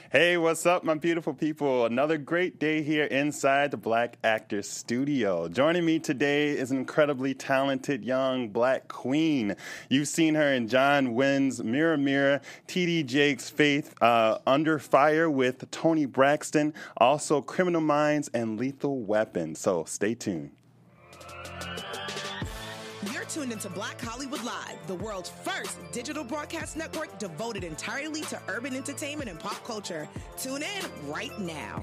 Hey, what's up, my beautiful people? Another great day here inside the Black Actors Studio. Joining me today is an incredibly talented young black queen. You've seen her in John Wynn's Mirror Mirror, T.D. Jakes' Faith, Under Fire with Toni Braxton, also Criminal Minds and Lethal Weapon. So stay tuned. You're tuned into Black Hollywood Live, the world's first digital broadcast network devoted entirely to urban entertainment and pop culture. Tune in right now.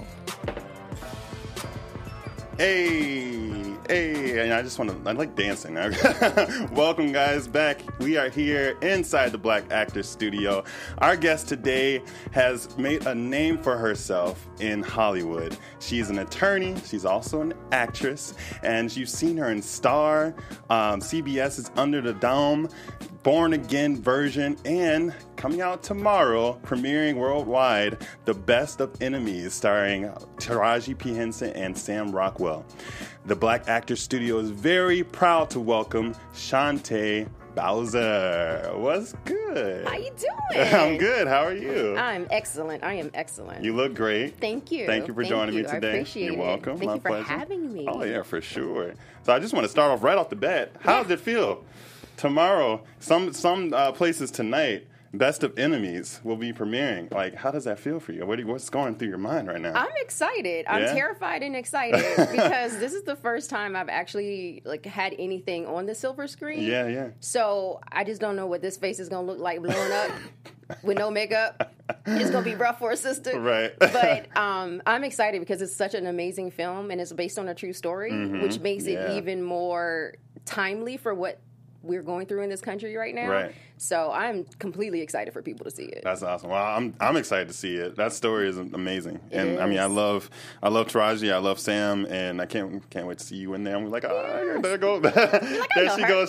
Hey, and I like dancing. Welcome, guys, back. We are here inside the Black Actors Studio. Our guest today has made a name for herself in Hollywood. She's an attorney. She's also an actress, and you've seen her in Star, CBS's Under the Dome, Born Again version, and coming out tomorrow, premiering worldwide, The Best of Enemies, starring Taraji P. Henson and Sam Rockwell. The Black Actors Studio is very proud to welcome Shantae Bowser. What's good? How you doing? I'm good. How are you? I'm excellent. I am excellent. You look great. Thank you. Thank you for joining me today. I appreciate You're welcome. Thank My you for pleasure. having me. Oh, yeah, for sure. So I just want to start off right off the bat. How does it feel? Tomorrow, some places tonight, Best of Enemies will be premiering. Like, how does that feel for you? What's going through your mind right now? I'm excited. I'm terrified and excited because this is the first time I've actually had anything on the silver screen. Yeah. So I just don't know what this face is going to look like blowing up with no makeup. It's going to be rough for a sister. Right. But I'm excited because it's such an amazing film and it's based on a true story, which makes it even more timely for what we're going through in this country right now. Right. So I'm completely excited for people to see it. That's awesome. Well, I'm excited to see it. That story is amazing. It I mean, is. I love Taraji, I love Sam, and I can't wait to see you in there. I'm like, there go. There she goes,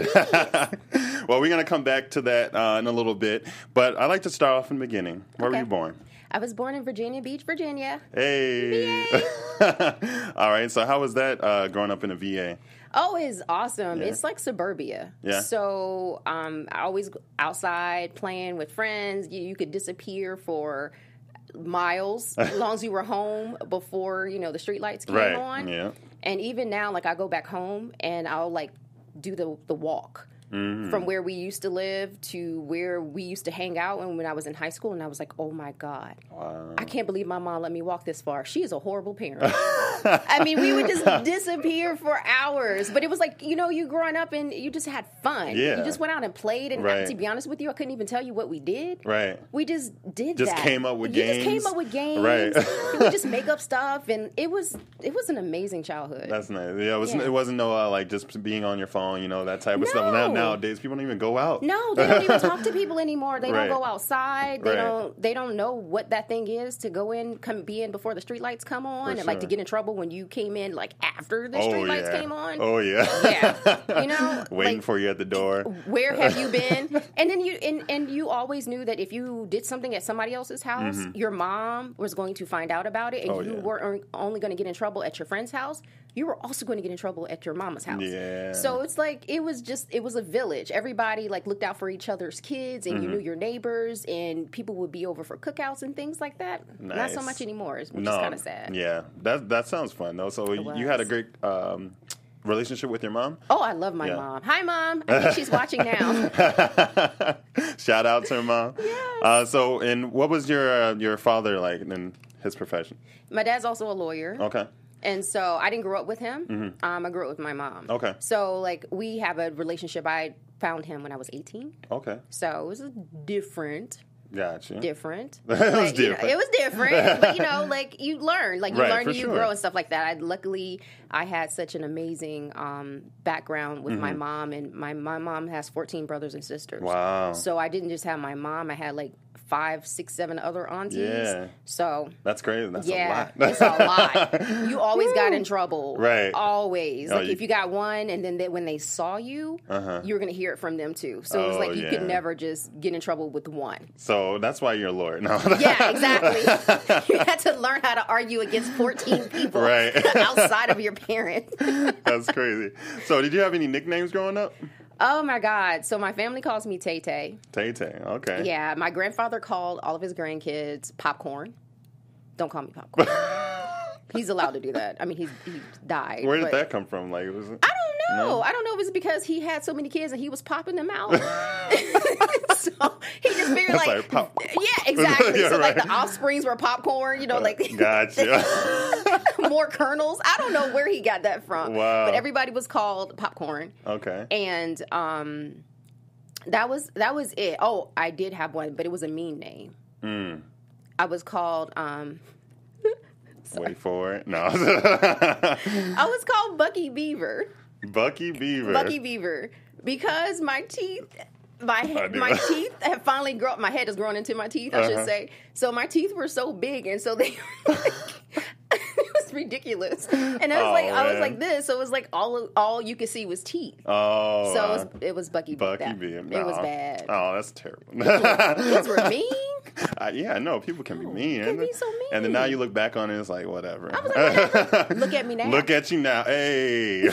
Shantae. Well, we're going to come back to that in a little bit, but I'd like to start off in the beginning. Where were you born? I was born in Virginia Beach, Virginia. Hey. All right. So how was that growing up in a VA? Oh, it's awesome. Yeah. It's like suburbia. Yeah. So I always outside playing with friends. You could disappear for miles as long as you were home before, the street lights came on. Yeah. And even now, I go back home and I'll do the walk. From where we used to live to where we used to hang out when I was in high school. And I was like, oh, my God. Wow. I can't believe my mom let me walk this far. She is a horrible parent. I mean, we would just disappear for hours. But it was like, you growing up and you just had fun. Yeah. You just went out and played. And Right. to be honest with you, I couldn't even tell you what we did. Right. We just did Just that. came up with You games. just came up with games. Right. We just make up stuff. And it was an amazing childhood. That's nice. Yeah, it wasn't no just being on your phone, that type of stuff. No. Nowadays, people don't even go out. No, they don't even talk to people anymore. They Right. don't go outside. They Right. They don't know what that thing is to go in, be in before the street lights come on, For and to sure. get in trouble when you came in after the street lights came on. Oh yeah. Yeah, Waiting for you at the door. Where have you been? And then you always knew that if you did something at somebody else's house, your mom was going to find out about it, and Oh, you yeah. weren't only going to get in trouble at your friend's house. You were also going to get in trouble at your mama's house. Yeah. So it's it was a village. Everybody looked out for each other's kids, and you knew your neighbors, and people would be over for cookouts and things like that. Not so Nice. much anymore, which is kind of sad. Yeah, that sounds fun though. So you had a great relationship with your mom? Oh, I love my Yeah. mom. Hi, Mom. I think she's watching now. Shout out to her mom. Yes. And what was your father like in his profession? My dad's also a lawyer. Okay. And so I didn't grow up with him. I grew up with my mom. Okay. So we have a relationship. I found him when I was 18. Okay. So it was different. Gotcha. Different. It was But, different. it was different. But, you learn. You Right, learn for and you sure. grow and stuff like that. Luckily, I had such an amazing background with my mom. And my mom has 14 brothers and sisters. Wow. So I didn't just have my mom. I had 5, 6, 7 other aunties. Yeah. So That's crazy. That's a yeah, lot. it's a lot. You always got in trouble. Right. Always. Oh, If you got one and then when they saw you, you were going to hear it from them too. So it was Oh, you yeah. could never just get in trouble with one. So that's why you're a lawyer. No. Yeah, exactly. You had to learn how to argue against 14 people Right. outside of your parent. That's crazy. So did you have any nicknames growing up? Oh my God. So my family calls me Tay Tay. Tay Tay, okay. Yeah, my grandfather called all of his grandkids Popcorn. Don't call me Popcorn. He's allowed to do that. I mean, he died. Where did that come from? Like, was it? I don't know. No? I don't know if it's because he had so many kids and he was popping them out. So he just figured That's like pop. yeah, exactly. Yeah, So like right. the offsprings were popcorn, like Gotcha. more kernels. I don't know where he got that from. Wow. But everybody was called Popcorn. Okay. And that was it. Oh, I did have one, but it was a mean name. I was called Wait for it. No. I was called Bucky Beaver. Bucky Beaver. Bucky Beaver. Because my teeth my teeth have finally grown. My head has grown into my teeth, I should say. So my teeth were so big, and so they it was ridiculous. And I was like this. So it was like all you could see was teeth. Oh. So it was Bucky Beaver. Bucky Beaver. It was bad. Oh, that's terrible. Kids were mean. Yeah, I know. People can be mean. Can be so mean. And then now you look back on it, it's like, whatever. I was like, whatever. Look at me now. Look at you now. Hey.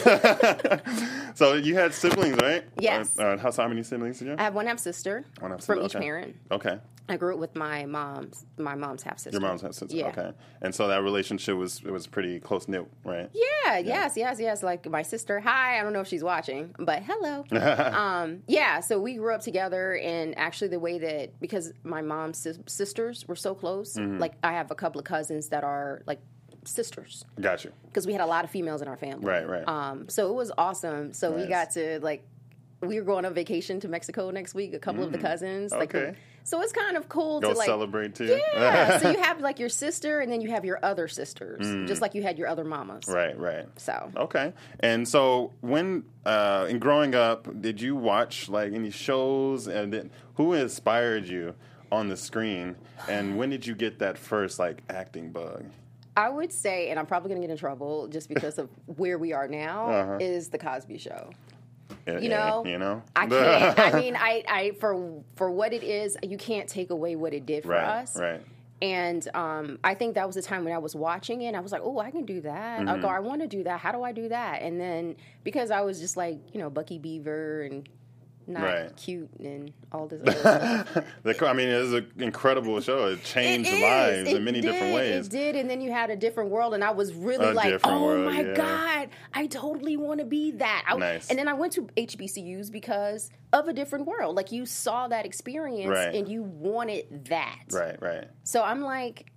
So you had siblings, right? Yes. How many siblings did you have? I have one half sister from each parent. Okay. I grew up with my mom's half sister. Your mom's half sister. Yeah. Okay. And so that relationship was pretty close knit, right? Yeah. Yes. Like my sister. Hi. I don't know if she's watching, but hello. Yeah. So we grew up together, and actually the way that, because my mom's sisters were so close, like I have a couple of cousins that are like sisters. Gotcha. Because we had a lot of females in our family. Right. So it was awesome. So Nice. we got to we were going on vacation to Mexico next week. A couple of the cousins. Okay. So it's kind of cool Go to celebrate too. Yeah. So you have like your sister, and then you have your other sisters, just like you had your other mamas. Right. So Okay. And so when in growing up, did you watch like any shows, and then who inspired you on the screen, and when did you get that first like acting bug? I would say, and I'm probably going to get in trouble just because of where we are now, is the Cosby Show. You know, I can't. I mean, I for what it is, you can't take away what it did for us. Right. And I think that was the time when I was watching it, and I was like, oh, I can do that. Like, oh, I want to do that. How do I do that? And then because I was just like, Bucky Beaver and not cute and all this other stuff. I mean, it was an incredible show. It changed lives in many different ways. It did, and then you had a different world, and I was really like, oh my God, I totally want to be that. Nice. And then I went to HBCUs because of a different world. Like, you saw that experience, and you wanted that. Right. So I'm like...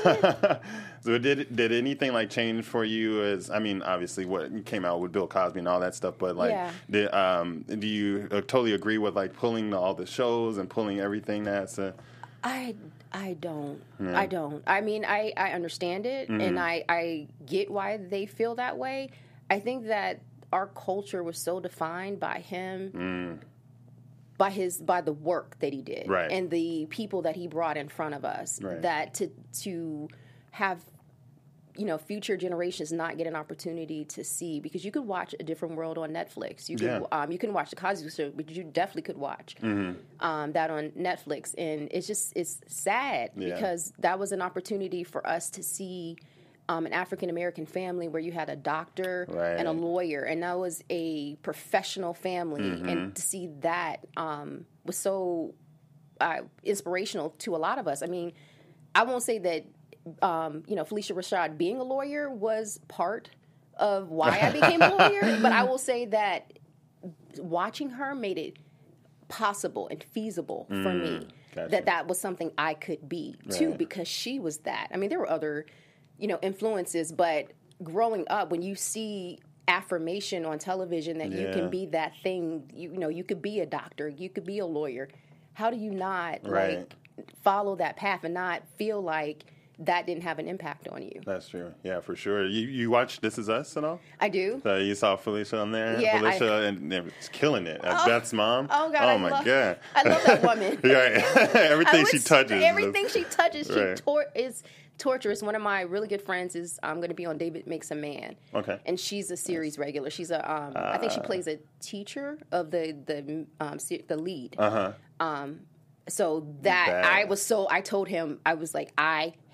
So did anything like change for you? As I mean, obviously, what came out with Bill Cosby and all that stuff, but like, do you totally agree with like pulling all the shows and pulling everything that's? I don't. Yeah. I don't. I mean, I understand it, and I get why they feel that way. I think that our culture was so defined by him. By the work that he did, and the people that he brought in front of us, that to have future generations not get an opportunity to see, because you could watch A Different World on Netflix. You could you can watch the Cosby Show, but you definitely could watch that on Netflix, and it's sad because that was an opportunity for us to see an African-American family where you had a doctor and a lawyer, and that was a professional family. And to see that was so inspirational to a lot of us. I mean, I won't say that, Phylicia Rashad being a lawyer was part of why I became a lawyer, but I will say that watching her made it possible and feasible for me that was something I could be too, because she was that. I mean, there were other influences, but growing up, when you see affirmation on television that you can be that thing, you could be a doctor, you could be a lawyer. How do you not follow that path and not feel like that didn't have an impact on you? That's true. Yeah, for sure. You watch This Is Us at all? I do. So you saw Phylicia on there? Yeah. Phylicia, and it was killing it. Beth's mom. Oh, God. Oh, my God. I love that woman. Everything she touches. Everything she touches, is torturous. One of my really good friends is going to be on David Makes a Man. Okay. And she's a series regular. She's I think she plays a teacher of the lead. So I told him, I was like, I hate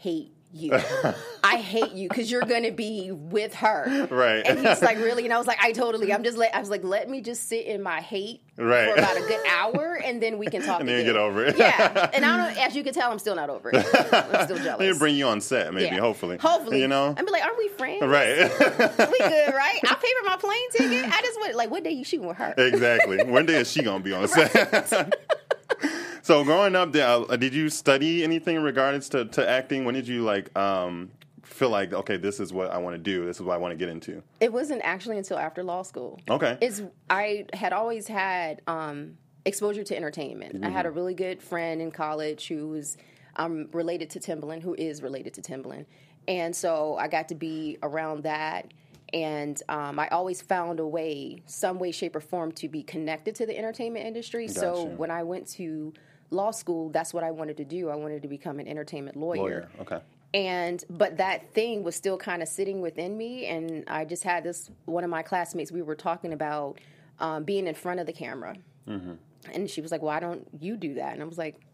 you. I hate you because you're going to be with her. Right. And he's like, really? And I was like, I was like, let me just sit in my hate Right. for about a good hour, and then we can talk And then you again. get over it. Yeah. And I don't know, as you can tell, I'm still not over it. I'm still jealous. They'll bring you on set, maybe, Yeah. hopefully. Hopefully. You know? I'd be like, aren't we friends? Right. We good, right? I paid for my plane ticket. I just went, like, what day you shooting with her? Exactly. One day is she going to be on set? So growing up, did you study anything in regards to acting? When did you, like, feel like, okay, this is what I want to do. This is what I want to get into? It wasn't actually until after law school. Okay. I had always had exposure to entertainment. Mm-hmm. I had a really good friend in college who was related to Timbaland, who is related to Timbaland. And so I got to be around that. And I always found a way, some way, shape, or form to be connected to the entertainment industry. Gotcha. So when I went to law school, that's what I wanted to do. I wanted to become an entertainment lawyer. Okay. But that thing was still kind of sitting within me, and I just had one of my classmates, we were talking about being in front of the camera. Mm-hmm. And she was like, why don't you do that? And I was like,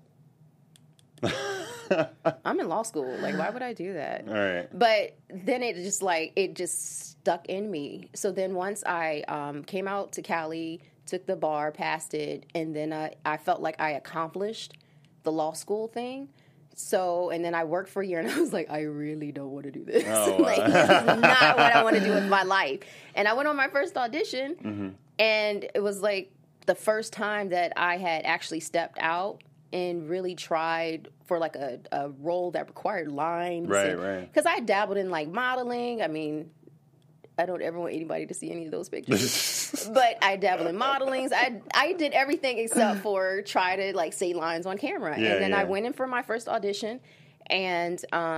I'm in law school. Like, why would I do that? All right. But then it just stuck in me. So then once I came out to Cali, took the bar, passed it, and then I felt like I accomplished the law school thing. So, and then I worked for a year, and I was like, I really don't want to do this. Oh, Like, this is not what I want to do with my life. And I went on my first audition, Mm-hmm. and it was like the first time that I had actually stepped out and really tried for like a role that required lines. Right. Because I dabbled in like modeling. I mean, I don't ever want anybody to see any of those pictures. But I dabbled in modelings. I did everything except for try to like say lines on camera. Yeah, and then yeah. I went in for my first audition, and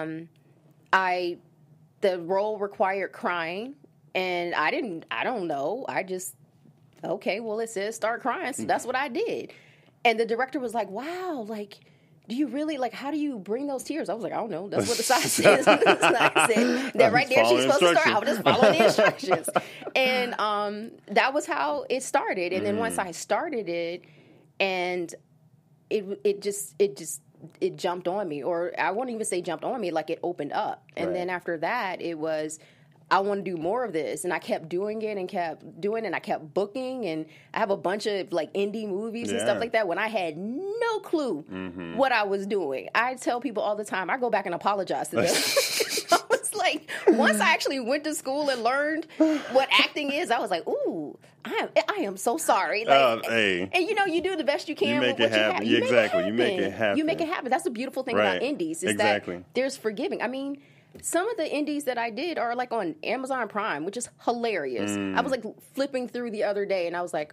the role required crying, and I don't know. I just, okay, well, it says start crying, so that's what I did. And the director was like, wow, like, do you really, like, how do you bring those tears? I was like, I don't know. That's what the sign says. The sign said that right there she's supposed to start. I was just following the instructions. And that was how it started. And then once I started it, and it jumped on me. Or I won't even say jumped on me, like it opened up. And then after that, it was, I want to do more of this. And I kept doing it and kept doing it, and I kept booking. And I have a bunch of like indie movies and stuff like that when I had no clue what I was doing. I tell people all the time, I go back and apologize to them. I was like, once I actually went to school and learned what acting is, I was like, ooh, I am so sorry. Like, hey. and you do the best you can You make with it what happen. you have. Exactly. You make it happen. You make it happen. That's the beautiful thing Right. about indies is Exactly. that there's forgiving. I mean, some of the indies that I did are like on Amazon Prime, which is hilarious. I was like flipping through the other day, and I was like,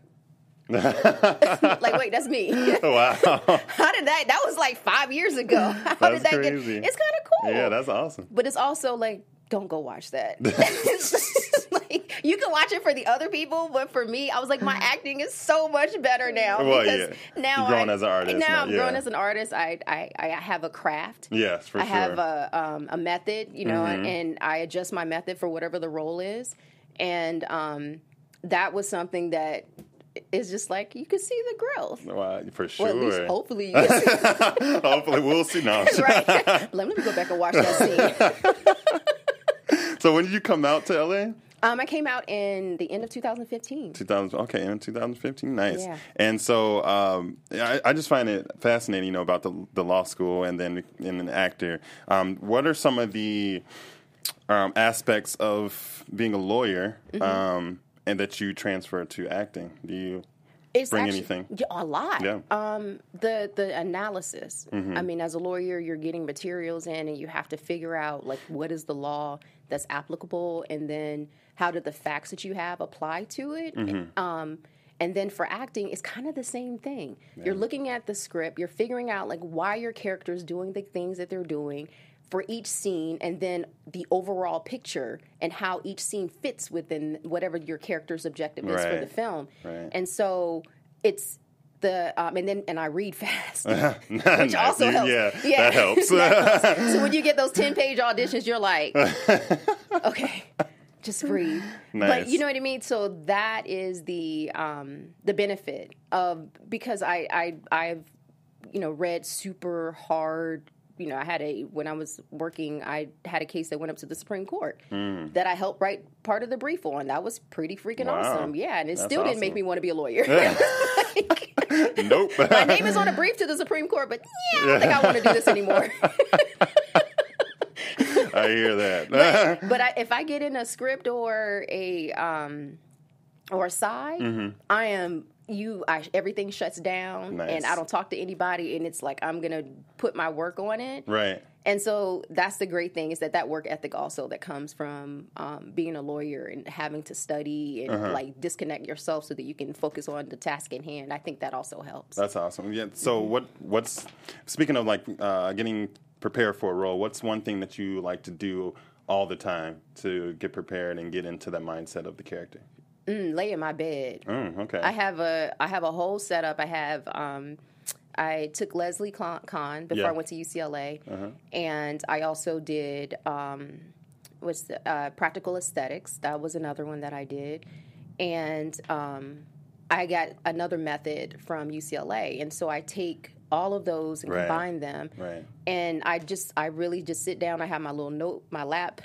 like, wait, that's me. Wow. How did that was like 5 years ago. How did that crazy. get? It's kind of cool. Yeah, that's awesome. But it's also like, don't go watch that. Like, you can watch it for the other people, but for me, I was like, my acting is so much better now. Well, because now you're growing as an artist. Now I'm yeah. growing as an artist. I have a craft. Yes, for I sure. have a method, and I adjust my method for whatever the role is. And that was something that is just like, you can see the growth. Wow, for sure. Or at least, hopefully, you can see. Hopefully, we'll see. No. Right. Let me go back and watch that scene. So when did you come out to LA? I came out in the end of 2015. 2000. Okay, in 2015. Nice. Yeah. And so I just find it fascinating, about the law school and then in an actor. What are some of the aspects of being a lawyer and that you transfer to acting? Do you bring anything? Yeah, a lot. Yeah. The analysis. I mean, as a lawyer, you're getting materials in, and you have to figure out like what is the law that's applicable, and then how do the facts that you have apply to it. And then for acting, it's kind of the same thing. Yeah. You're looking at the script, you're figuring out like why your character's doing the things that they're doing for each scene, and then the overall picture and how each scene fits within whatever your character's objective is for the film. Right. And so it's the and I read fast, which Nice. also helps. Yeah, that helps. That helps. So when you get those 10-page auditions, you're like, okay, just breathe. Nice. But you know what I mean? So that is the benefit of, because I've read super hard when I was working, I had a case that went up to the Supreme Court that I helped write part of the brief on. That was pretty freaking awesome. Yeah, and it still didn't make me want to be a lawyer. Nope. My name is on a brief to the Supreme Court, but I don't think I want to do this anymore. I hear that. but if I get in a script or a side, I am everything shuts down, and I don't talk to anybody, and it's like I'm gonna put my work on it. Right. And so that's the great thing, is that work ethic also that comes from being a lawyer and having to study and like disconnect yourself so that you can focus on the task in hand. I think that also helps. That's awesome. Yeah. So what's speaking of like getting prepared for a role, what's one thing that you like to do all the time to get prepared and get into that mindset of the character? Lay in my bed. Okay. I have a whole setup. I took Leslie Kahn before I went to UCLA, and I also did practical aesthetics. That was another one that I did, and I got another method from UCLA, and so I take all of those and combine them. Right. And I really just sit down. I have my little my lap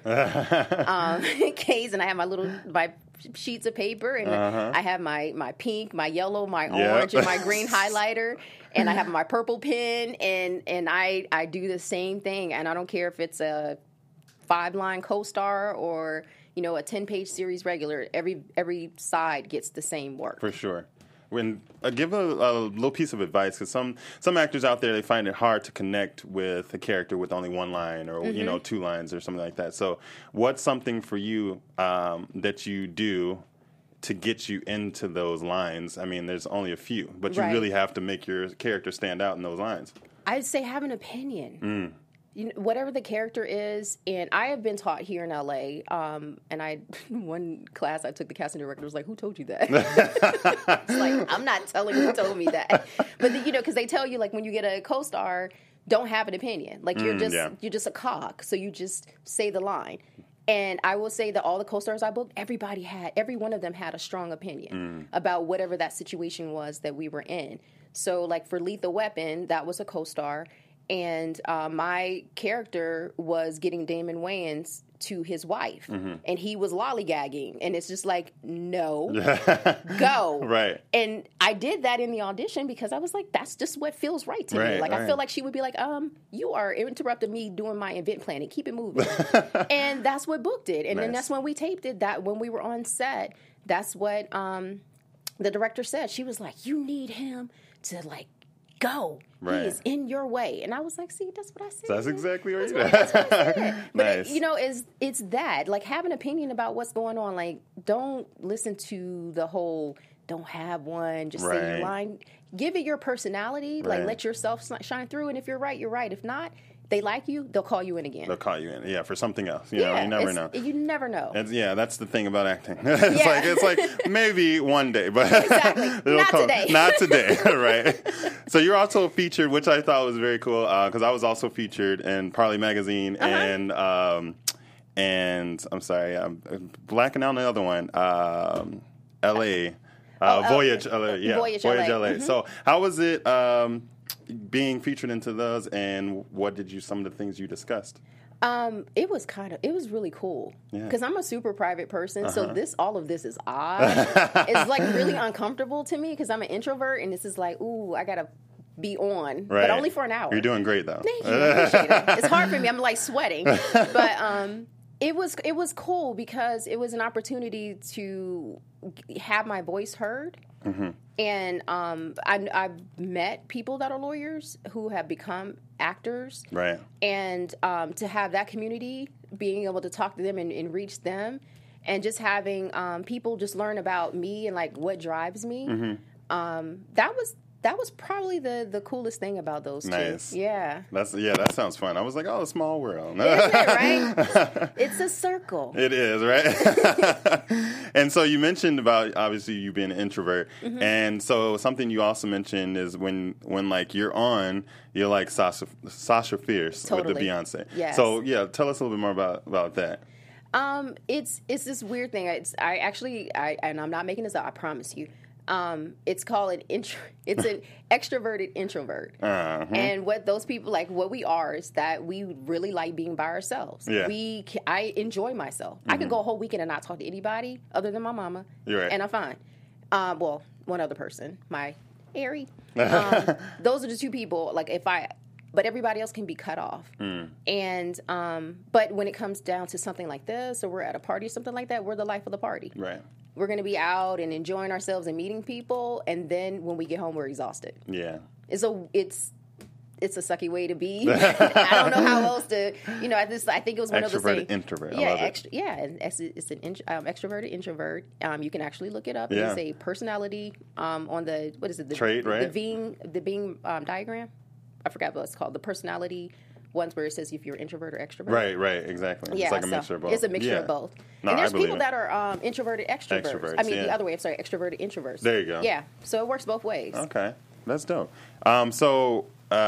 case, and I have my sheets of paper, and I have my pink, my yellow, my orange, and my green highlighter, and I have my purple pen, and I do the same thing, and I don't care if it's a 5-line co-star or a 10-page series regular. Every side gets the same work. For sure. When give a little piece of advice, because some actors out there, they find it hard to connect with a character with only one line or 2 lines or something like that. So what's something for you that you do to get you into those lines? I mean, there's only a few, but you really have to make your character stand out in those lines. I'd say have an opinion. Whatever the character is, and I have been taught here in LA, and one class I took, the casting director was like, "Who told you that?" It's like, I'm not telling you who told me that, but because they tell you, like, when you get a co-star, don't have an opinion, like you're just a cog, so you just say the line. And I will say that all the co-stars I booked, every one of them had a strong opinion about whatever that situation was that we were in. So, like, for Lethal Weapon, that was a co-star. And my character was getting Damon Wayans to his wife, and he was lollygagging, and it's just like, no, go. Right. And I did that in the audition because I was like, that's just what feels right to me. Like, I feel like she would be like, you are interrupting me doing my event planning. Keep it moving. And that's what booked it. And then that's when we taped it. That when we were on set, that's what the director said. She was like, you need him to, like, go. Right. He is in your way. And I was like, see, that's what I said. That's exactly what you said. But, it's that. Like, have an opinion about what's going on. Like, don't listen to the whole, don't have one, just say your line. Give it your personality. Like, let yourself shine through. And if you're right, you're right. If not, they like you, they'll call you in again. They'll call you in, for something else. You know, you never know. You never know. That's the thing about acting. It's like maybe one day, but exactly. Not today, right? So you're also featured, which I thought was very cool, because I was also featured in Parley Magazine and I'm sorry, I'm blacking out on the other one, L.A. Voyage LA. Voyage LA. So how was it being featured into those, and what did some of the things you discussed? It was really cool because I'm a super private person. So all of this is odd. It's like really uncomfortable to me because I'm an introvert, and this is like, ooh, I gotta be on, but only for an hour. You're doing great though. Thank you. I appreciate it. It's hard for me. I'm like sweating, but it was cool because it was an opportunity to have my voice heard. And I've met people that are lawyers who have become actors. Right. And to have that community, being able to talk to them and reach them, and just having people just learn about me and like what drives me, that was probably the coolest thing about those nice. two. Yeah. That sounds fun. I was like, oh, a small world. Isn't it, right? It's a circle. It is, right? And so you mentioned about, obviously, you being an introvert. And so something you also mentioned is when like you're on, you're like Sasha Fierce with the Beyonce. Yes. So, tell us a little bit more about that. It's this weird thing. And I'm not making this up, I promise you. It's called it's an extroverted introvert. And what those people, like, what we are is that we really like being by ourselves. Yeah. I enjoy myself. I could go a whole weekend and not talk to anybody other than my mama. You're right. And I'm fine. Well, one other person, my Ari. Those are the two people, like, but everybody else can be cut off. And, but when it comes down to something like this, or we're at a party or something like that, we're the life of the party. Right. We're going to be out and enjoying ourselves and meeting people, and then when we get home, we're exhausted. Yeah. It's a sucky way to be. I don't know how else to, I think it was one of the things. Extroverted introvert. Yeah, I love it. it's an extroverted introvert. You can actually look it up. Yeah. It's a personality on the, what is it? The trait, right? The Bing diagram. I forgot what it's called. The personality ones where it says if you're introvert or extrovert. Right, exactly. Yeah, it's like a mixture of both. It's a mixture of both. No, and there's I believe people it. that are introverted extroverts. I mean, yeah. the other way. I'm sorry, extroverted introverts. There you go. Yeah, so it works both ways. Okay, that's dope. So,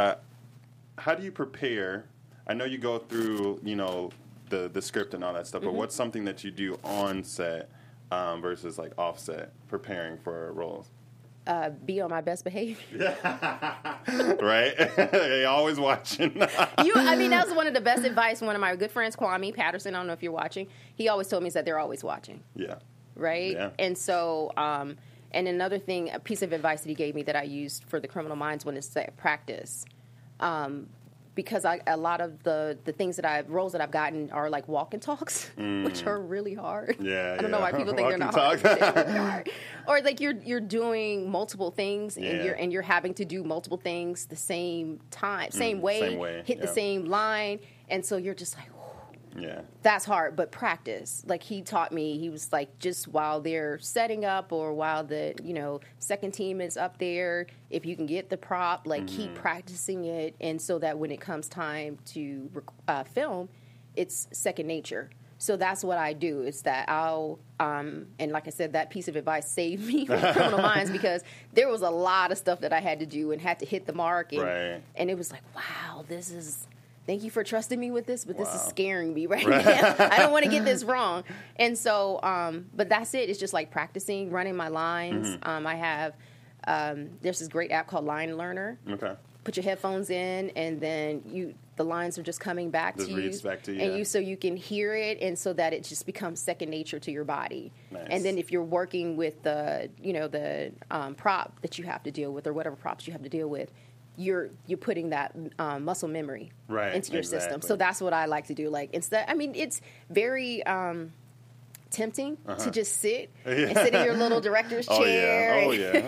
how do you prepare? I know you go through, the script and all that stuff, but what's something that you do on set versus like offset, preparing for roles? Be on my best behavior. Right? They always watching. That was one of the best advice. One of my good friends, Kwame Patterson, I don't know if you're watching, he always told me is that they're always watching. Yeah. Right? Yeah. And so, and another thing, a piece of advice that he gave me that I used for the Criminal Minds one is to practice. Because a lot of the things roles that I've gotten are like walk and talks, which are really hard. Yeah, I don't know why people think they're not hard. They're really hard. Or like you're doing multiple things and you're having to do multiple things the same time, same way, hit the same line, and so you're just like, yeah, that's hard. But practice, like he taught me, he was like, just while they're setting up or while the second team is up there, if you can get the prop, like keep practicing it, and so that when it comes time to film, it's second nature. So that's what I do. Is that I'll and like I said, that piece of advice saved me with Criminal Minds because there was a lot of stuff that I had to do and had to hit the mark, and it was like, wow, this is. Thank you for trusting me with this, but this is scaring me right now. I don't want to get this wrong. And so, but that's it. It's just like practicing, running my lines. I have, there's this great app called Line Learner. Okay. Put your headphones in, and then the lines are just coming back to you. Reads back to you. And so you can hear it, and so that it just becomes second nature to your body. Nice. And then if you're working with the prop that you have to deal with, or whatever props you have to deal with, you're putting that muscle memory into your system. So that's what I like to do. Like instead, it's very tempting to just sit and sit in your little director's chair. Oh yeah.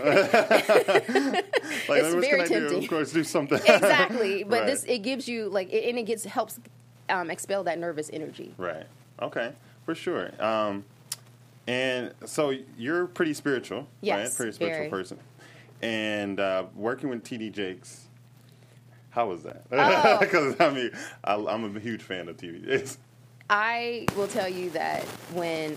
It's very tempting. Of course, do something. Exactly, but it gives you helps expel that nervous energy. Right. Okay. For sure. And so you're pretty spiritual, yes, right? Pretty spiritual person. And working with T.D. Jakes, how was that? Because I'm a huge fan of T.D. Jakes. I will tell you that when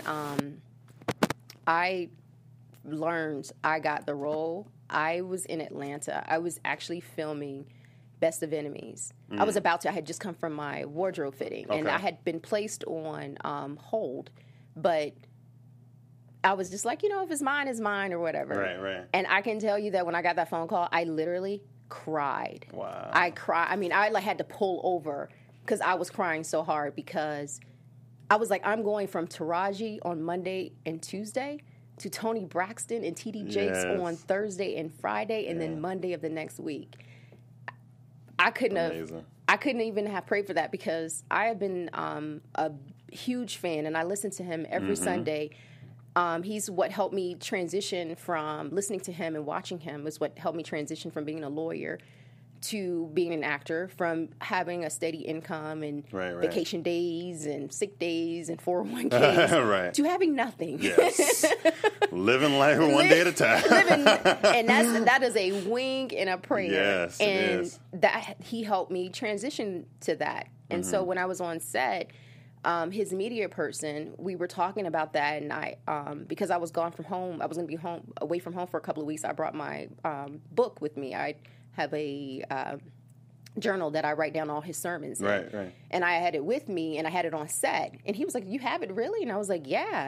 I learned I got the role, I was in Atlanta. I was actually filming Best of Enemies. I had just come from my wardrobe fitting, and I had been placed on hold, but I was just like, if it's mine, it's mine, or whatever. Right. And I can tell you that when I got that phone call, I literally cried. Wow. I cried. I had to pull over because I was crying so hard because I was like, I'm going from Taraji on Monday and Tuesday to Tony Braxton and T.D. Jakes on Thursday and Friday, and then Monday of the next week. I couldn't even have prayed for that because I have been a huge fan, and I listen to him every Sunday. He's what helped me transition from listening to him and watching him is what helped me transition from being a lawyer to being an actor, from having a steady income and vacation days and sick days and 401ks to having nothing. Yes. Living life one day at a time. And that is a wing and a prayer. Yes, and it is. That he helped me transition to that. And so when I was on set, his media person, we were talking about that, and I, because I was gone from home, I was going to be away from home for a couple of weeks. I brought my book with me. I have a journal that I write down all his sermons in. Right. And I had it with me, and I had it on set. And he was like, "You have it really?" And I was like, "Yeah."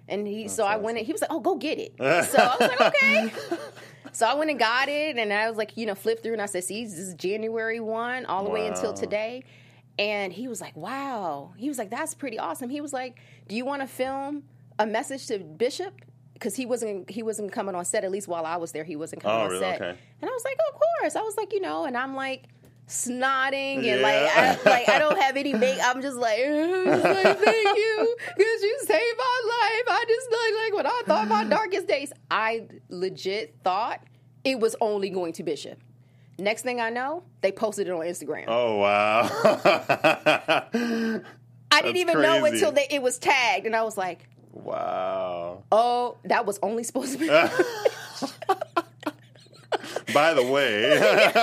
And I went in, he was like, oh, go get it. So I was like, okay. So I went and got it, and I was like, flip through, and I said, see, this is January 1 all the way until today. And he was like, wow. He was like, that's pretty awesome. He was like, do you want to film a message to Bishop? Because he wasn't coming on set, at least while I was there, he wasn't coming on set. Okay. And I was like, oh, of course. I was like, and I'm like snotting and I don't have any make. I'm just like, thank you, because you saved my life. I just like when I thought my darkest days, I legit thought it was only going to Bishop. Next thing I know, they posted it on Instagram. Oh, wow. I didn't even know until it was tagged, and I was like, wow. Oh, that was only supposed to be. By the way.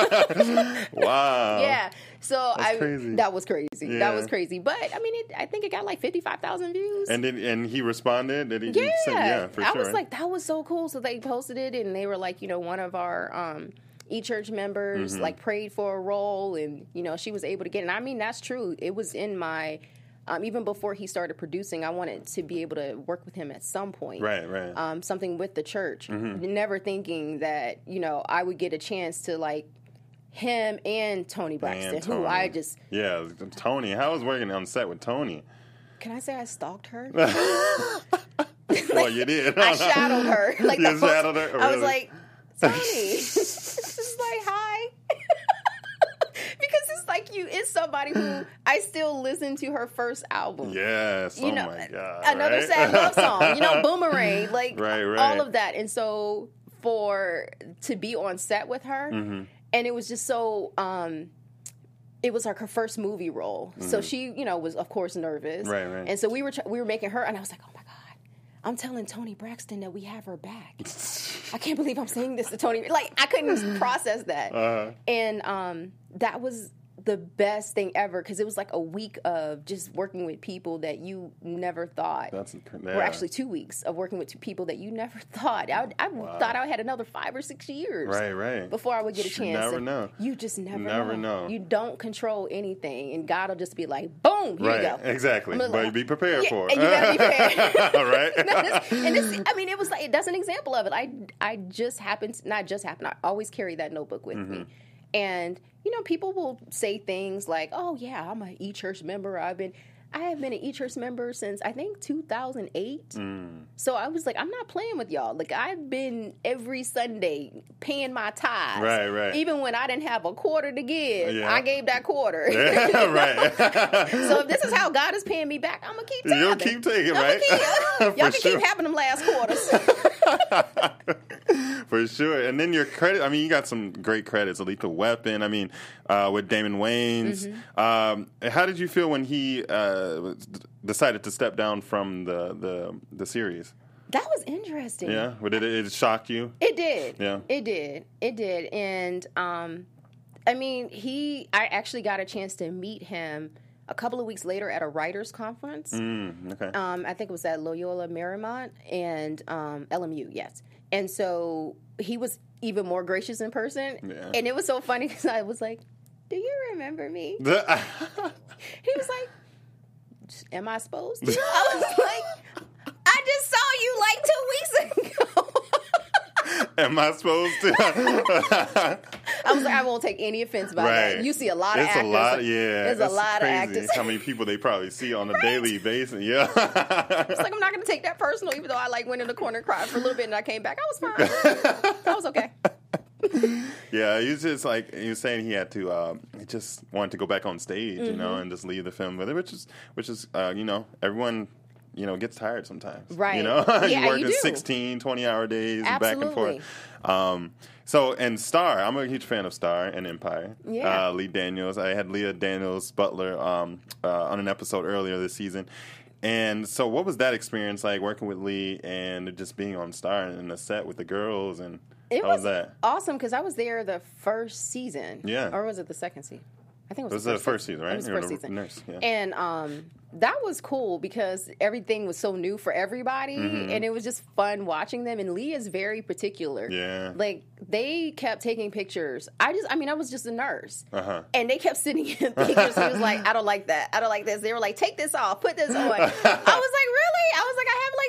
Wow. Yeah. So crazy. That was crazy. Yeah. That was crazy. But I mean, I think it got like 55,000 views. And he responded? Did he? Yeah. For I sure. was like, that was so cool. So they posted it, and they were like, one of our eChurch members like prayed for a role, and she was able to get it. And I mean, that's true. It was in my even before he started producing, I wanted to be able to work with him at some point. Right. Something with the church. Never thinking that, I would get a chance to like him and Toni Braxton, who I just... Yeah, Toni. How was working on set with Toni? Can I say I stalked her? Well, you did. I shadowed her. Like you shadowed her? I was like, Toni. Just like, hi. Because it's like it's somebody who I still listen to her first album. Yes. Oh my God. Another sad love song. Boomerang. Like right. all of that. And so to be on set with her, and it was just so it was like her first movie role. So she, was of course nervous. Right. And so we were making her, and I was like, oh my God, I'm telling Toni Braxton that we have her back. I can't believe I'm saying this to Toni. Like, I couldn't process that. And that was the best thing ever, because it was like a week of just working with people that you never thought. Or actually 2 weeks of working with people that you never thought. I thought I had another 5 or 6 years. Right. Before I would get a chance. You never know. You just never know. You don't control anything, and God will just be like, boom, here you go. Exactly. But be prepared for it. And you gotta be prepared. All right. It was like, that's an example of it. I always carry that notebook with me. And, people will say things like, oh, yeah, I'm an eChurch member. I have been an eChurch member since, I think, 2008. So I was like, I'm not playing with y'all. Like, I've been every Sunday paying my tithes. Right. Even when I didn't have a quarter to give, I gave that quarter. Yeah, right. So if this is how God is paying me back, I'm going to keep taking. You'll keep taking, right? Y'all can keep having them last quarters. For sure. And then your credit, you got some great credits. Lethal Weapon, with Damon Wayans. How did you feel when he decided to step down from the series? That was interesting. Yeah? It shocked you? It did. Yeah. It did. And, I actually got a chance to meet him a couple of weeks later at a writers' conference. Okay. I think it was at Loyola Marymount and LMU, yes. And so he was even more gracious in person. Yeah. And it was so funny because I was like, do you remember me? He was like, am I supposed to? I was like, I just saw you like 2 weeks ago. Am I supposed to? I was like, I won't take any offense by that. You see a lot of actors. There's a lot of actors. How many people they probably see on a daily basis. Yeah. It's like, I'm not going to take that personal, even though I went in the corner and cried for a little bit and I came back. I was fine. I was okay. Yeah, he was just like, he was saying he had to, he just wanted to go back on stage, and just leave the film with it, which is everyone, gets tired sometimes. Right. Yeah, you work you do. 16, 20-hour days, Absolutely. back and forth. And Star, I'm a huge fan of Star and Empire. Yeah. Lee Daniels. I had Leah Daniels Butler on an episode earlier this season. And so what was that experience like, working with Lee and just being on Star and in the set with the girls? And how was that? Awesome, because I was there the first season. Yeah. Or was it the second season? I think it was the first season, right? It was the first You're season. Nurse, yeah. And that was cool because everything was so new for everybody, and it was just fun watching them. And Lee is very particular. Yeah. Like, they kept taking pictures. I was just a nurse. And they kept sending in pictures. He was like, I don't like that. I don't like this. They were like, take this off. Put this on. I was like, really? I was like, I have like 3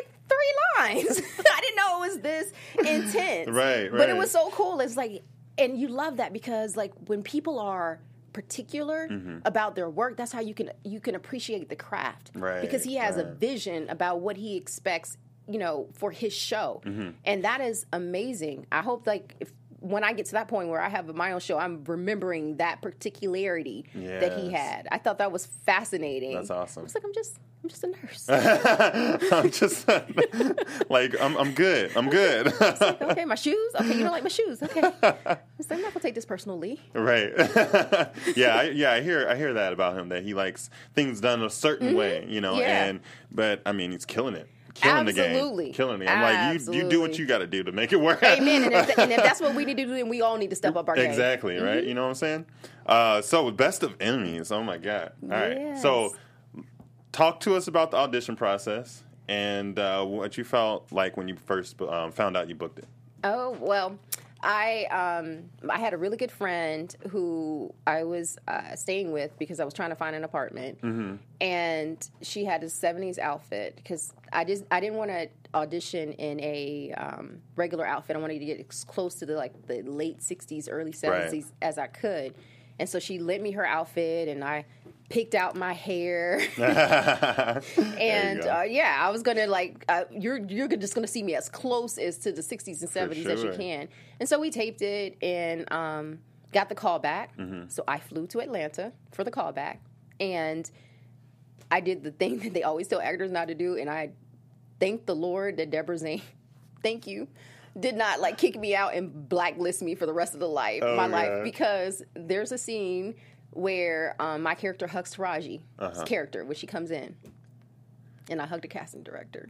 lines. I didn't know it was this intense. Right. But it was so cool. It's like, and you love that because like when people are particular about their work, that's how you can appreciate the craft. Right. Because he has a vision about what he expects, you know, for his show. And that is amazing. I hope like when I get to that point where I have my own show, I'm remembering that particularity that he had. I thought that was fascinating. That's awesome. I was like, I'm just a nurse. I'm just like, I'm good. I'm good. It's like, okay, my shoes. Okay, you don't like my shoes. Okay. It's like, I'm not gonna take this personally. Right. I hear that about him, that he likes things done a certain way, you know, but I mean, he's killing it. Killing the game. I'm like, you do what you got to do to make it work. Amen. And if that's what we need to do, then we all need to step up our game. Exactly, right? You know what I'm saying? So, Best of Enemies. Oh, my God. All right. So, talk to us about the audition process and what you felt like when you first found out you booked it. Oh, well, I had a really good friend who I was staying with because I was trying to find an apartment, and she had a 70s outfit because I didn't want to audition in a regular outfit. I wanted to get as close to the late 60s, early 70s as I could, and so she lent me her outfit, and I picked out my hair, and I was gonna you're just gonna see me as close as to the 60s and 70s as you can. And so we taped it and got the call back. So I flew to Atlanta for the call back, and I did the thing that they always tell actors not to do, and I thank the Lord that Deborah Zane, thank you, did not kick me out and blacklist me for the rest of my life, because there's a scene where my character hugs Taraji's character when she comes in, and I hugged the casting director.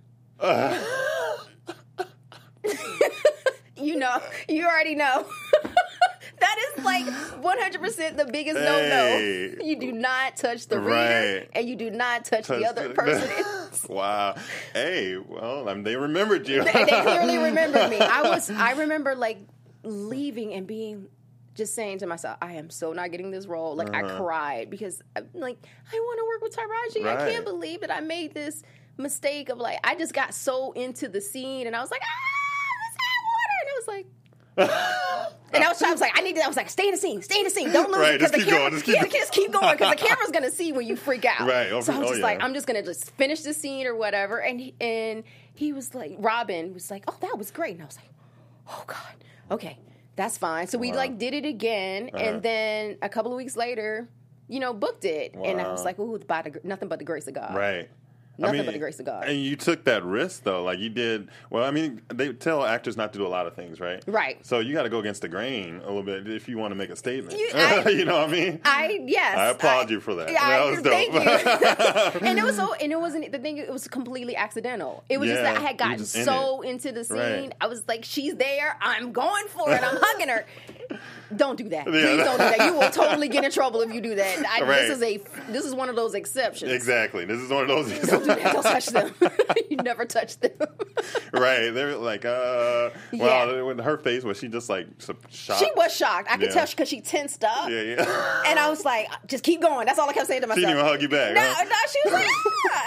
You already know. That is 100% the biggest no-no. You do not touch the reader, and you do not touch the other person. Wow. Hey, well, they remembered you. They clearly remembered me. I remember leaving and being, just saying to myself, I am so not getting this role. I cried because I want to work with Taraji. Right. I can't believe that I made this mistake of I just got so into the scene, and I was like, let's add water. And I was like, and I was stay in the scene, don't lose it, because the camera, just keep going, because the camera's gonna see when you freak out. Right. So I was I'm just gonna just finish the scene or whatever. And he was like, Robin was like, oh, that was great, and I was like, oh God, okay, that's fine. So we did it again, and then a couple of weeks later, booked it, and I was like, ooh, nothing but the grace of God. Right. Nothing but the grace of God. And you took that risk, though. You did. Well, I mean, they tell actors not to do a lot of things, right? Right. So you got to go against the grain a little bit if you want to make a statement. You know what I mean? Yes. I applaud you for that. That was dope. Thank you. And it wasn't the thing. It was completely accidental. It was just that I had gotten so into the scene. Right. I was like, she's there. I'm going for it. I'm hugging her. Don't do that. Please don't do that. You will totally get in trouble if you do that. This is one of those exceptions. Exactly. This is one of those exceptions. Don't do that. Don't touch them. You never touch them. Right. They're like, with her face, was she just shocked? She was shocked. I could tell because she tensed up. Yeah. And I was like, just keep going. That's all I kept saying to myself. She didn't even hug you back. No, she was like,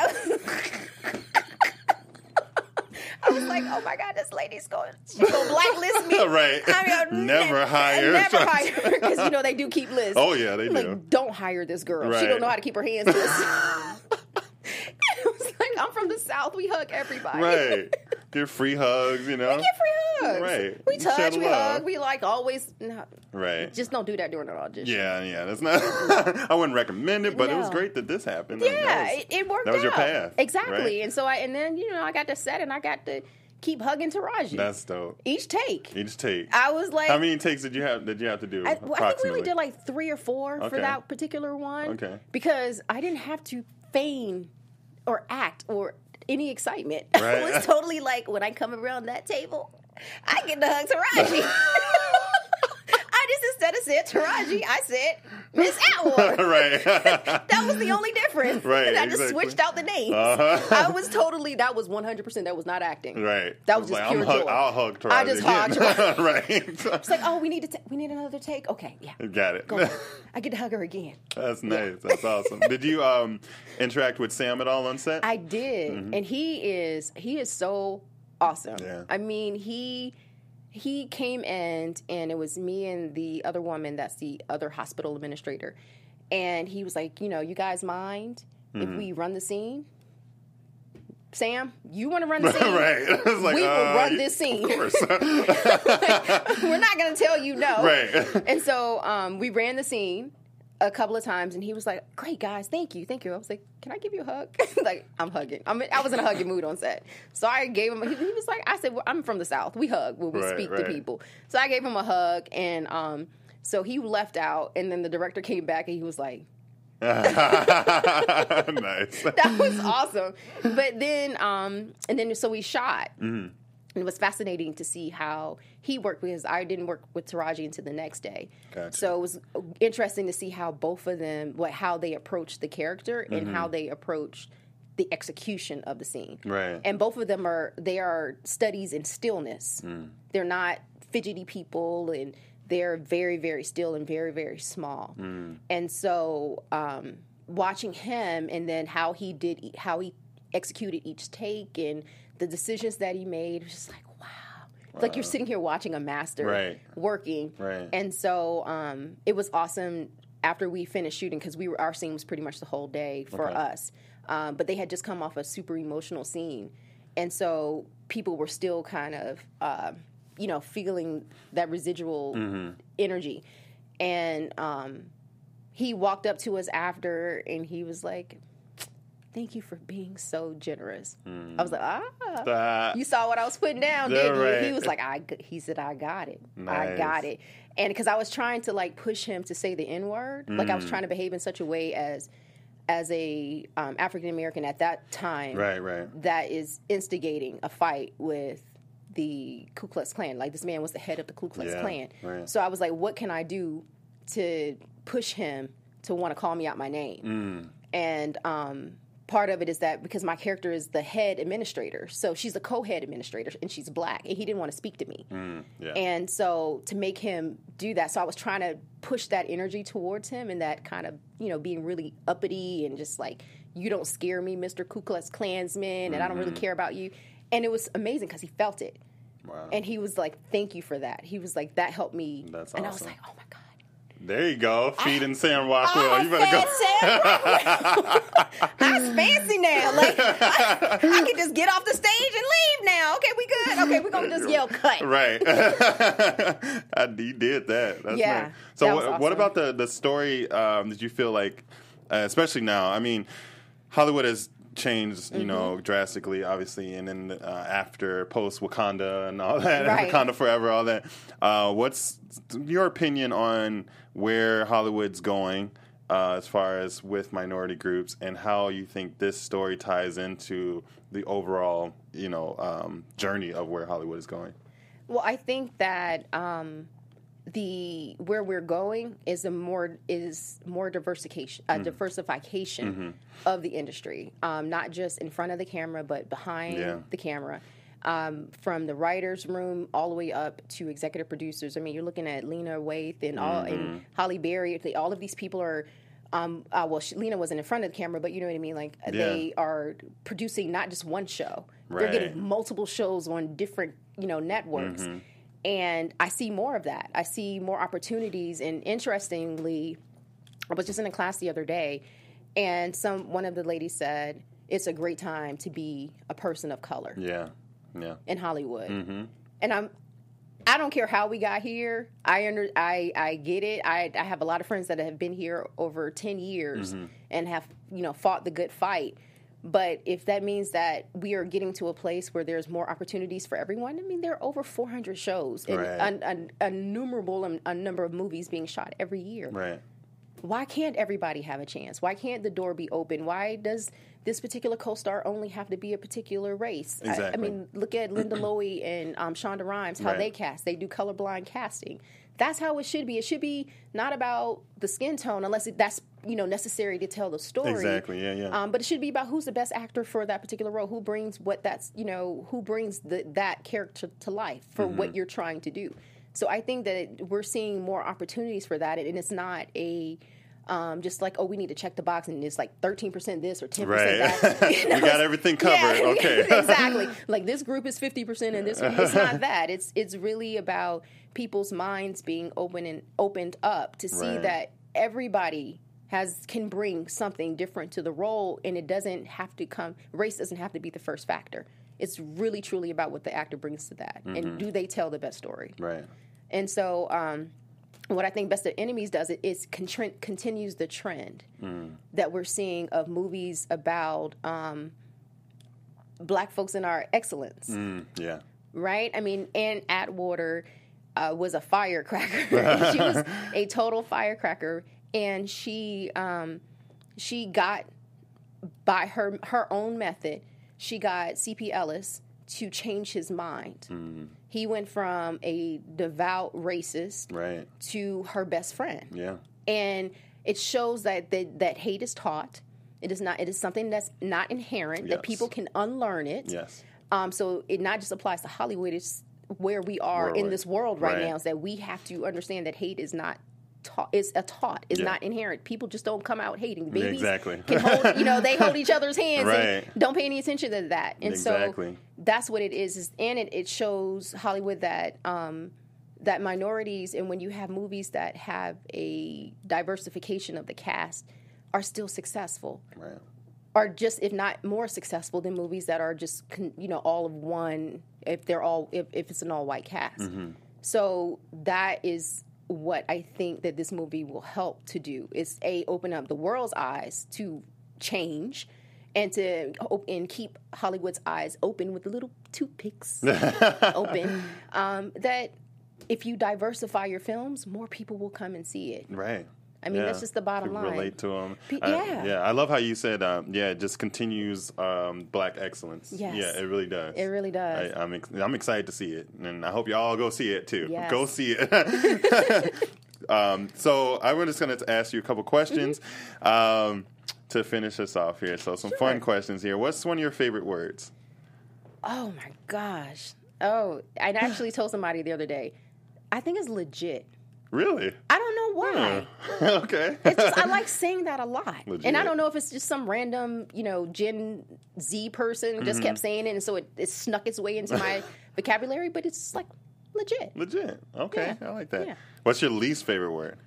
I was like, oh my God, this lady's she's going to blacklist me. Right. Never hire. Because, they do keep lists. Oh, yeah, they do. Don't hire this girl. Right. She don't know how to keep her hands to this. It was I'm from the South. We hug everybody. Right. Get free hugs, We get free hugs. Right. We touch, we hug. We always. No, right. Just don't do that during an audition. Yeah. That's not. I wouldn't recommend it, but it was great that this happened. Yeah, it worked out. That was your path. Exactly. Right? And so I got to set and I got to keep hugging Taraji. That's dope. Each take. I was like, how many takes did you have to do? I think we only did 3 or 4 for that particular one. Okay. Because I didn't have to feign or act or any excitement. Right. It was totally when I come around that table, I get to hug Taraji. I just, instead of saying Taraji, I said, Miss Atwater. Right. That was the only difference. Right, I just exactly. switched out the names. I was totally, that was 100%, that was not acting. Right. That was just like, pure joy. I'll hug Taraji I just hugged again. Right. It's like, oh, we need another take? Okay, yeah. Got it. Go on. I get to hug her again. That's nice. That's awesome. Did you interact with Sam at all on set? I did. And he is so awesome. Yeah. I mean, he came in, and it was me and the other woman that's the other hospital administrator. And he was like, you guys mind if we run the scene? Sam, you want to run the scene? Right. Like, we will run this scene. Of course. Like, we're not going to tell you no. Right. And so we ran the scene a couple of times, and he was like, great, guys, thank you. I was like, can I give you a hug? Like, I'm hugging. I was in a hugging mood on set. So I gave him, he was like, I said, well, I'm from the South. We hug when we speak to people. So I gave him a hug, and so he left out, and then the director came back, and he was like, Nice. that was awesome. But then, so we shot. And it was fascinating to see how he worked, because I didn't work with Taraji until the next day. Gotcha. So it was interesting to see how both of them, how they approached the character and how they approached the execution of the scene. Right. And both of them are studies in stillness. They're not fidgety people, and they're very, very still and very, very small. And so watching him, and then how he executed each take and the decisions that he made, was just like, wow. It's like you're sitting here watching a master working. Right. And so it was awesome after we finished shooting, because our scene was pretty much the whole day for us. But they had just come off a super emotional scene. And so people were still kind of feeling that residual energy. And he walked up to us after, and he was like, thank you for being so generous. I was like, you saw what I was putting down, didn't you? Right. He was like, he said, I got it. Nice. I got it. And because I was trying to push him to say the N-word, I was trying to behave in such a way as a African American at that time, right, that is instigating a fight with the Ku Klux Klan. Like, this man was the head of the Ku Klux Klan. Right. So I was like, what can I do to push him to want to call me out my name? And part of it is that because my character is the head administrator, so she's the co-head administrator, and she's black, and he didn't want to speak to me. And so to make him do that, so I was trying to push that energy towards him, and that kind of, being really uppity and just like, you don't scare me, Mr. Ku Klux Klansman, and I don't really care about you. And it was amazing because he felt it. Wow. And he was like, thank you for that. He was like, that helped me. That's and awesome. I was like, oh my God. There you go. Feeding Sam Rockwell. You better go. Sam Rockwell. That's fancy now. Like, I can just get off the stage and leave now. Okay, we good? Okay, we're going to just yell cut. Right. You did that. That's Yeah, nice. So that was what awesome. about the story, did you feel like, especially now, I mean, Hollywood has changed, drastically, obviously, and then after post-Wakanda and all that, Right. Wakanda Forever, all that. What's your opinion on where Hollywood's going as far as with minority groups, and how you think this story ties into the overall, journey of where Hollywood is going? Well, I think that where we're going is more diversification of the industry, not just in front of the camera, but behind the camera. From the writers' room all the way up to executive producers. I mean, you're looking at Lena Waithe and Halle Berry. All of these people are. Lena wasn't in front of the camera, but you know what I mean. Like they are producing not just one show; they're getting multiple shows on different networks. And I see more of that. I see more opportunities. And interestingly, I was just in a class the other day, and one of the ladies said it's a great time to be a person of color. Yeah. In Hollywood. And I don't care how we got here. I get it. I have a lot of friends that have been here over 10 years and have fought the good fight. But if that means that we are getting to a place where there's more opportunities for everyone, I mean, there are over 400 shows and a number of movies being shot every year. Right. Why can't everybody have a chance? Why can't the door be open? Why does this particular co-star only have to be a particular race? Exactly. I mean, look at Linda Lowy and Shonda Rhimes, how they cast. They do colorblind casting. that's how it should be. It should be not about the skin tone, unless that's necessary to tell the story. Exactly. Yeah. But it should be about who's the best actor for that particular role, who brings who brings that character to life for what you're trying to do. So I think that we're seeing more opportunities for that, and it's not a just like, we need to check the box and it's like 13% this or 10% that. We got everything covered. Yeah, okay. Exactly. Like this group is 50% and this it's not that. It's really about people's minds being opened up to see that everybody can bring something different to the role, and it doesn't have to race doesn't have to be the first factor. It's really truly about what the actor brings to that, and do they tell the best story. Right. And so what I think Best of Enemies does is continues the trend that we're seeing of movies about Black folks in our excellence. Yeah. Right? I mean, Anne Atwater was a firecracker. She was a total firecracker, and she got, by her own method, she got C.P. Ellis to change his mind. He went from a devout racist to her best friend. Yeah. And it shows that hate is taught. It is something that's not inherent, that people can unlearn it. Yes. So it not just applies to Hollywood, it's where we are in this world right now, is that we have to understand that hate is not taught. It's not inherent. People just don't come out hating. Babies can hold, they hold each other's hands and don't pay any attention to that. And so that's what it is. And it shows Hollywood that that minorities, and when you have movies that have a diversification of the cast, are still successful. Right. Are just, if not more successful than movies that are just all of one, if it's an all white cast. So that is what I think that this movie will help to do, is open up the world's eyes to change, and keep Hollywood's eyes open with the little toothpicks open. That if you diversify your films, more people will come and see it. Right. I mean, that's just the bottom line. Relate to them. I love how you said, it just continues Black excellence. Yes. Yeah, it really does. It really does. I'm excited to see it, and I hope y'all go see it, too. Yes. Go see it. So I'm just going to ask you a couple questions to finish us off here. So some fun questions here. What's one of your favorite words? Oh, my gosh. Oh, I actually told somebody the other day, I think it's legit. Really? I don't know why. Okay. It's just, I like saying that a lot. Legit. And I don't know if it's just some random, Gen Z person just kept saying it, and so it snuck its way into my vocabulary, but it's like legit. Legit. Okay. Yeah. I like that. Yeah. What's your least favorite word?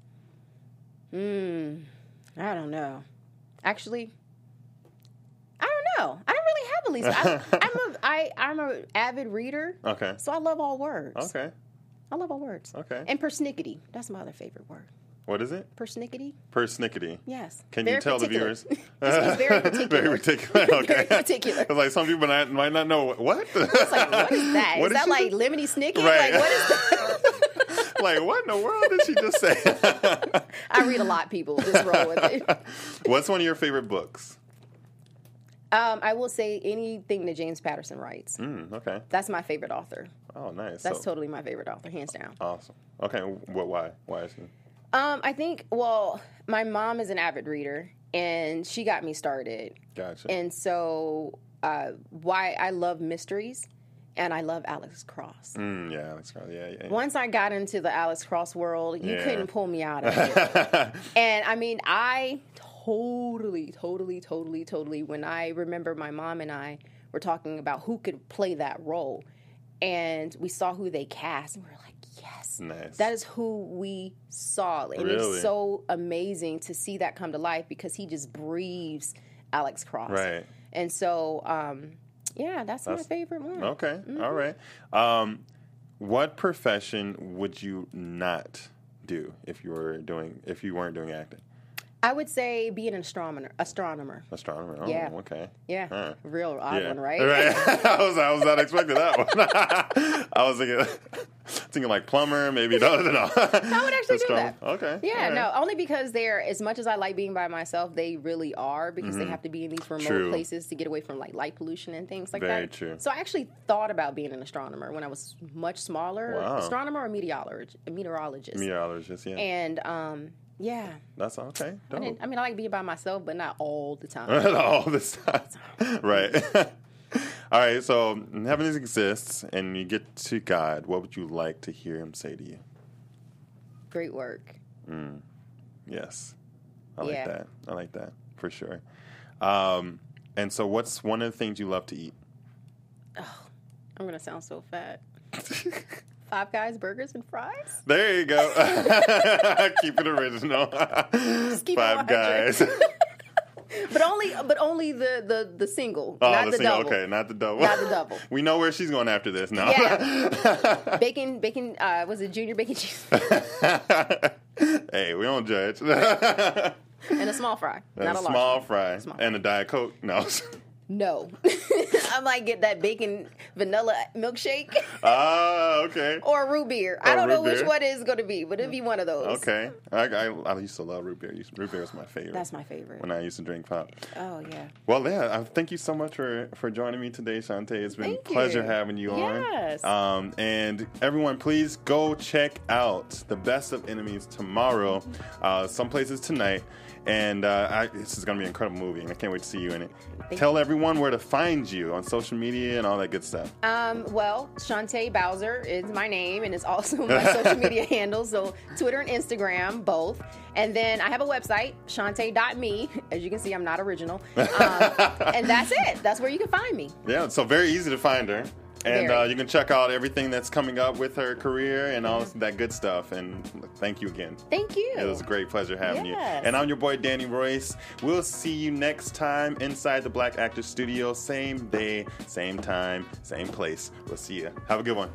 I don't know. Actually, I don't know. I don't really have a least. I'm an avid reader. Okay. So I love all words. Okay. I love all words. Okay. And persnickety. That's my other favorite word. What is it? Persnickety. Persnickety. Yes. Can you tell particular. the viewers? It's very particular. Very particular. Okay. Very particular. It's like some people might not know what. It's like, what is that? Is that like lemony snicket? Right. Like, what is that? Like, what in the world did she just say? I read a lot, people. Just roll with it. What's one of your favorite books? I will say anything that James Patterson writes. Okay. That's my favorite author. Oh, nice. That's totally my favorite author, hands down. Awesome. Okay. Why? Why is he? I think, my mom is an avid reader, and she got me started. Gotcha. And so, why I love mysteries, and I love Alex Cross. Yeah, Alex Cross. Yeah. Once I got into the Alex Cross world, you couldn't pull me out of it. And I mean, I totally, when I remember my mom and I were talking about who could play that role, and we saw who they cast, and we were like, yes, nice. That is who we saw. And it's so amazing to see that come to life, because he just breathes Alex Cross. Right. And so, that's my favorite one. Okay. All right. What profession would you not do if you weren't doing acting? I would say be an astronomer. Astronomer. Oh, yeah. Okay. Yeah. Real odd one, right? Right. I was not expecting that one. I was thinking thinking like plumber, maybe. No. I would actually do that. Okay. Yeah, right. no, only because they're, as much as I like being by myself, they really are, because they have to be in these remote places to get away from like light pollution and things like that. Very true. So I actually thought about being an astronomer when I was much smaller. Wow. Astronomer or meteorologist. Meteorologist, yeah. And yeah. That's okay. I like being by myself, but not all the time. All the time. Right. All right, so heaven exists and you get to God. What would you like to hear him say to you? Great work. Yes. I like that for sure. And so what's one of the things you love to eat? Oh, I'm going to sound so fat. Five Guys burgers and fries? There you go. Keep it original. Just keep Five Guys. But only the single, Oh, not the the single. double. Okay, not the double. Not the double. We know where she's going after this now. Yeah. Bacon, was it junior bacon cheese? Hey, we don't judge. And a small fry. Not a large small one. fry. Small. And a Diet Coke. No. No. I might get that bacon vanilla milkshake. Okay. Or a root beer. I don't know root which beer. one it's going to be, but it'll be one of those. Okay. I used to love root beer. Root beer was my favorite. That's my favorite. When I used to drink pop. Oh, yeah. Well, yeah, thank you so much for joining me today, Shantae. It's been a pleasure having you on. Yes. And everyone, please go check out The Best of Enemies tomorrow, some places tonight. And this is going to be an incredible movie, and I can't wait to see you in it. Tell everyone where to find you on social media and all that good stuff. Well, Shantae Bowser is my name, and it's also my social media handle, so Twitter and Instagram, both. And then I have a website, Shantae.me. As you can see, I'm not original. And that's it. That's where you can find me. Yeah, so very easy to find her. And Very. you can check out everything that's coming up with her career and all that good stuff. And thank you again. Thank you. It was a great pleasure having you. Yes. And I'm your boy, Danny Royce. We'll see you next time inside the Black Actors Studio. Same day, same time, same place. We'll see you. Have a good one.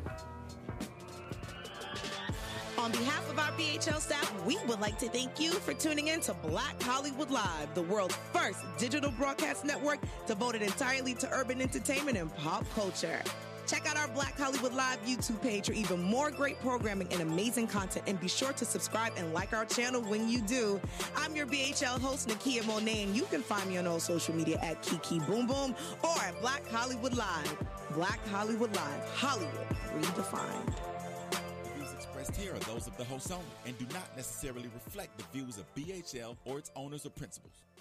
On behalf of our BHL staff, we would like to thank you for tuning in to Black Hollywood Live, the world's first digital broadcast network devoted entirely to urban entertainment and pop culture. Check out our Black Hollywood Live YouTube page for even more great programming and amazing content. And be sure to subscribe and like our channel when you do. I'm your BHL host, Nakia Monet, and you can find me on all social media at Kiki Boom Boom or at Black Hollywood Live. Black Hollywood Live, Hollywood redefined. The views expressed here are those of the host only and do not necessarily reflect the views of BHL or its owners or principals.